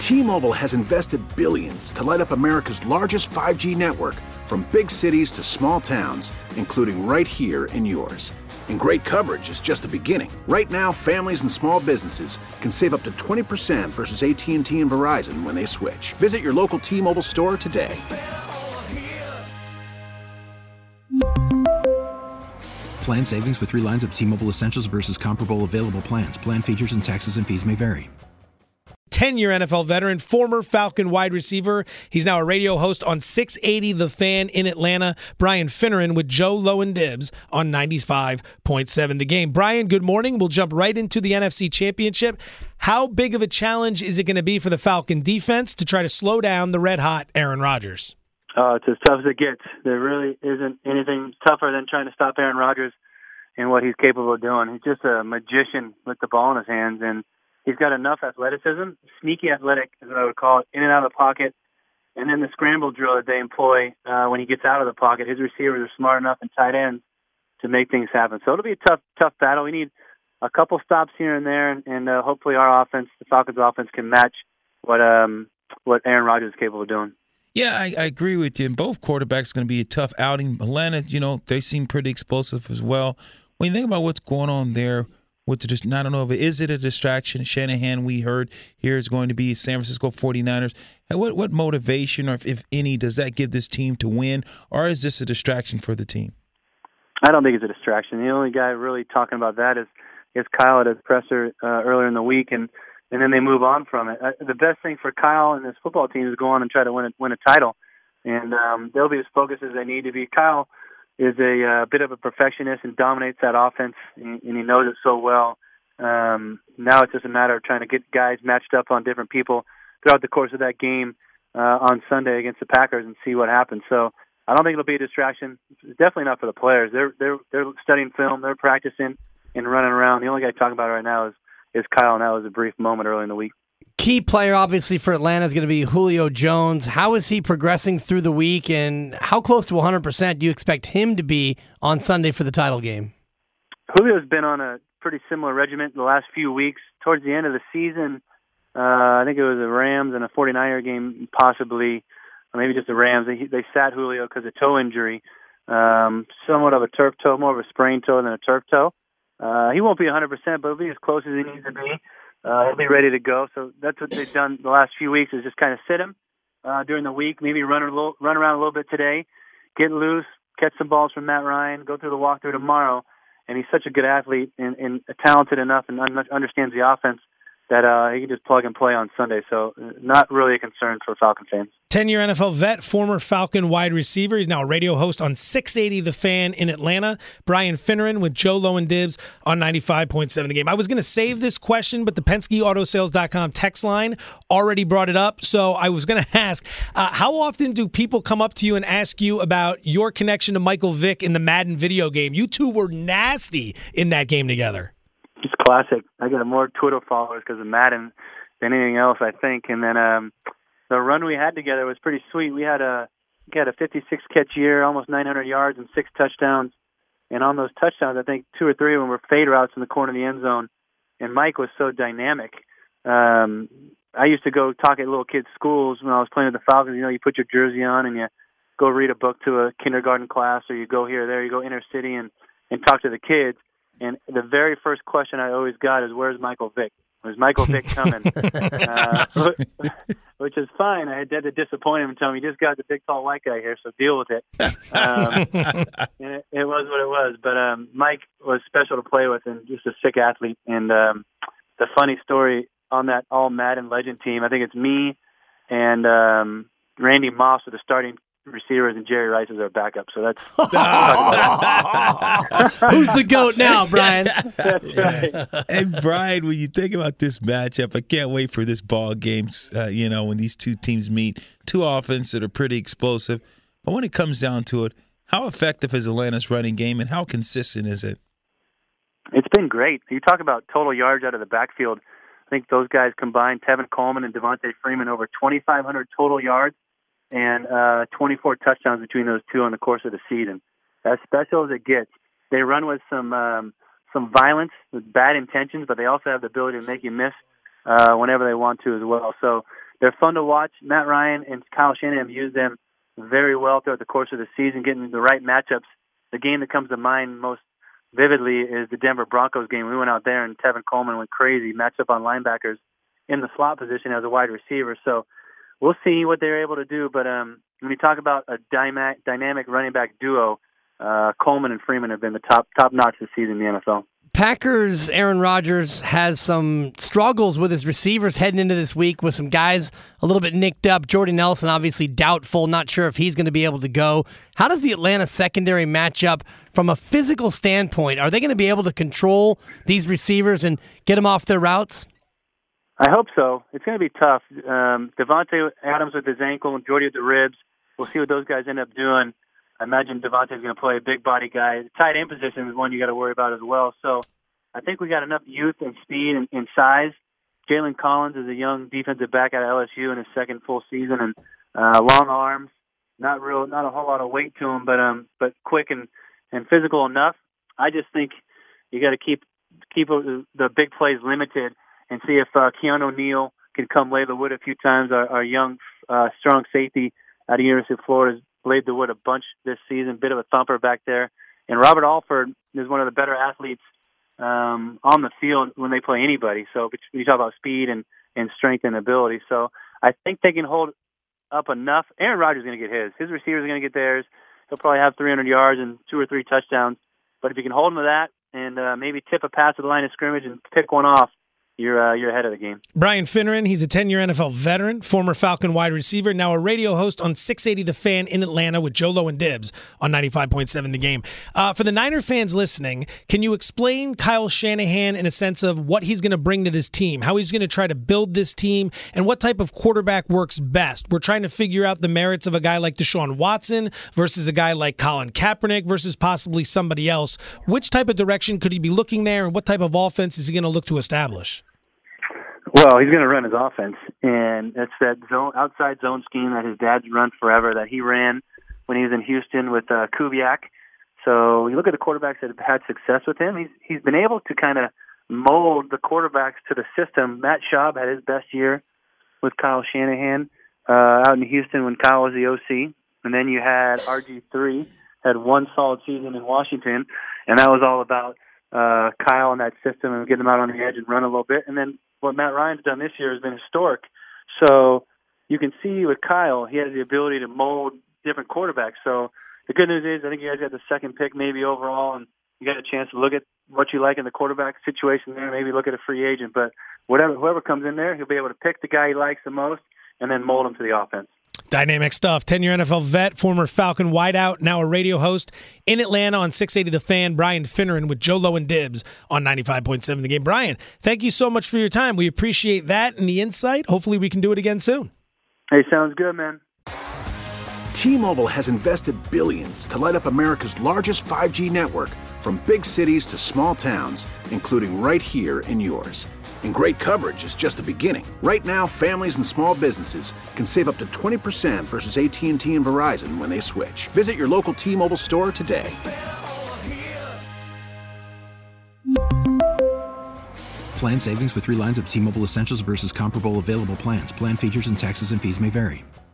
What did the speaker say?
T-Mobile has invested billions to light up America's largest 5G network, from big cities to small towns, including right here in yours. And great coverage is just the beginning. Right now, families and small businesses can save up to 20% versus AT&T and Verizon when they switch. Visit your local T-Mobile store today. Plan savings with 3 lines of T-Mobile Essentials versus comparable available plans. Plan features and taxes and fees may vary. 10-year NFL veteran, former Falcon wide receiver. He's now a radio host on 680 The Fan in Atlanta. Brian Finneran with Joe Lowen Dibs on 95.7 The Game. Brian, good morning. We'll jump right into the NFC Championship. How big of a challenge is it going to be for the Falcon defense to try to slow down the red-hot Aaron Rodgers? It's as tough as it gets. There really isn't anything tougher than trying to stop Aaron Rodgers and what he's capable of doing. He's just a magician with the ball in his hands, and he's got enough athleticism, sneaky athletic is what I would call it, in and out of the pocket, and then the scramble drill that they employ when he gets out of the pocket. His receivers are smart enough and tight ends to make things happen. So it'll be a tough battle. We need a couple stops here and there, and hopefully our offense, the Falcons' offense, can match what Aaron Rodgers is capable of doing. Yeah, I agree with you. And both quarterbacks are going to be a tough outing. Atlanta, they seem pretty explosive as well. When you think about what's going on there, I don't know is it a distraction? Shanahan, we heard here, is going to be San Francisco 49ers. What motivation, or if any, does that give this team to win, or is this a distraction for the team? I don't think it's a distraction. The only guy really talking about that is Kyle at his presser earlier in the week, and then they move on from it. The best thing for Kyle and this football team is go on and try to win a title, and they'll be as focused as they need to be. Kyle is a bit of a perfectionist and dominates that offense, and he knows it so well. Now it's just a matter of trying to get guys matched up on different people throughout the course of that game on Sunday against the Packers and see what happens. So I don't think it'll be a distraction. It's definitely not for the players. They're studying film, they're practicing and running around. The only guy talking about it right now is Kyle, and that was a brief moment early in the week. Key player, obviously, for Atlanta is going to be Julio Jones. How is he progressing through the week, and how close to 100% do you expect him to be on Sunday for the title game? Julio's been on a pretty similar regimen the last few weeks. Towards the end of the season, I think it was the Rams and a 49er game, possibly, or maybe just the Rams. They sat Julio because of toe injury, somewhat of a turf toe, more of a sprained toe than a turf toe. He won't be 100%, but he'll be as close as he needs to be. He'll be ready to go. So that's what they've done the last few weeks, is just kind of sit him during the week, maybe run around a little bit today, get loose, catch some balls from Matt Ryan, go through the walkthrough tomorrow. And he's such a good athlete and talented enough and understands the offense that he can just plug and play on Sunday. So not really a concern for Falcon fans. 10-year NFL vet, former Falcon wide receiver. He's now a radio host on 680 The Fan in Atlanta. Brian Finneran with Joe Lowen Dibs on 95.7 The Game. I was going to save this question, but the PenskeAutosales.com text line already brought it up. So I was going to ask, how often do people come up to you and ask you about your connection to Michael Vick in the Madden video game? You two were nasty in that game together. It's classic. I got more Twitter followers because of Madden than anything else, I think. And then the run we had together was pretty sweet. We had a 56 catch year, almost 900 yards and 6 touchdowns. And on those touchdowns, I think 2 or 3 of them were fade routes in the corner of the end zone. And Mike was so dynamic. I used to go talk at little kids' schools when I was playing with the Falcons. You put your jersey on and you go read a book to a kindergarten class, or you go here or there, you go inner city and talk to the kids. And the very first question I always got is, "Where's Michael Vick? Where's Michael Vick coming?" Which is fine. I had to disappoint him and tell him, "You just got the big, tall, white guy here, so deal with it." And it was what it was. But Mike was special to play with and just a sick athlete. And the funny story on that all Madden Legend team, I think it's me and Randy Moss are the starting receivers, and Jerry Rice is our backup. So that's who's the GOAT now, Brian? That's right. And Brian, when you think about this matchup, I can't wait for this ball game. When these two teams meet, two offenses that are pretty explosive. But when it comes down to it, how effective is Atlanta's running game, and how consistent is it? It's been great. You talk about total yards out of the backfield. I think those guys combined, Tevin Coleman and Devontae Freeman, over 2,500 total yards and 24 touchdowns between those two on the course of the season. As special as it gets. They run with some violence, with bad intentions, but they also have the ability to make you miss whenever they want to as well. So they're fun to watch. Matt Ryan and Kyle Shanahan have used them very well throughout the course of the season, getting the right matchups. The game that comes to mind most vividly is the Denver Broncos game. We went out there and Tevin Coleman went crazy, matched up on linebackers in the slot position as a wide receiver. So we'll see what they're able to do. But when you talk about a dynamic running back duo, Coleman and Freeman have been the top notch this season in the NFL. Packers' Aaron Rodgers has some struggles with his receivers heading into this week with some guys a little bit nicked up. Jordy Nelson obviously doubtful, not sure if he's going to be able to go. How does the Atlanta secondary match up from a physical standpoint? Are they going to be able to control these receivers and get them off their routes? I hope so. It's going to be tough. Devontae Adams with his ankle and Jordy with the ribs. We'll see what those guys end up doing. I imagine Devontae's going to play a big body guy. The tight end position is one you got to worry about as well. So I think we got enough youth and speed and size. Jalen Collins is a young defensive back out of LSU in his second full season, and long arms, not a whole lot of weight to him, but quick and physical enough. I just think you got to keep the big plays limited and see if Keanu Neal can come lay the wood a few times. Our young strong safety out of the University of Florida laid the wood a bunch this season, bit of a thumper back there. And Robert Alford is one of the better athletes on the field when they play anybody. So you talk about speed and strength and ability. So I think they can hold up enough. Aaron Rodgers is going to get his. His receivers are going to get theirs. He'll probably have 300 yards and 2 or 3 touchdowns. But if you can hold him to that and maybe tip a pass at the line of scrimmage and pick one off, you're ahead of the game. Brian Finneran, he's a 10-year NFL veteran, former Falcon wide receiver, now a radio host on 680 The Fan in Atlanta with Joe Low and Dibs on 95.7 The Game. For the Niner fans listening, can you explain Kyle Shanahan in a sense of what he's going to bring to this team, how he's going to try to build this team, and what type of quarterback works best? We're trying to figure out the merits of a guy like Deshaun Watson versus a guy like Colin Kaepernick versus possibly somebody else. Which type of direction could he be looking there, and what type of offense is he going to look to establish? Well, he's going to run his offense, and it's that outside zone scheme that his dad's run forever, that he ran when he was in Houston with Kubiak. So you look at the quarterbacks that have had success with him. He's been able to kind of mold the quarterbacks to the system. Matt Schaub had his best year with Kyle Shanahan out in Houston when Kyle was the OC, and then you had RG3 had one solid season in Washington, and that was all about Kyle and that system and getting him out on the edge and run a little bit. And then what Matt Ryan's done this year has been historic. So you can see with Kyle, he has the ability to mold different quarterbacks. So the good news is I think you guys got the second pick maybe overall, and you got a chance to look at what you like in the quarterback situation there, maybe look at a free agent. But whoever comes in there, he'll be able to pick the guy he likes the most and then mold him to the offense. Dynamic stuff. 10-year NFL vet, former Falcon wideout, now a radio host in Atlanta on 680 The Fan, Brian Finneran with Joe Low and Dibs on 95.7 The Game. Brian, thank you so much for your time. We appreciate that and the insight. Hopefully we can do it again soon. Hey, sounds good, man. T-Mobile has invested billions to light up America's largest 5G network, from big cities to small towns, including right here in yours. And great coverage is just the beginning. Right now, families and small businesses can save up to 20% versus AT&T and Verizon when they switch. Visit your local T-Mobile store today. Plan savings with 3 lines of T-Mobile Essentials versus comparable available plans. Plan features and taxes and fees may vary.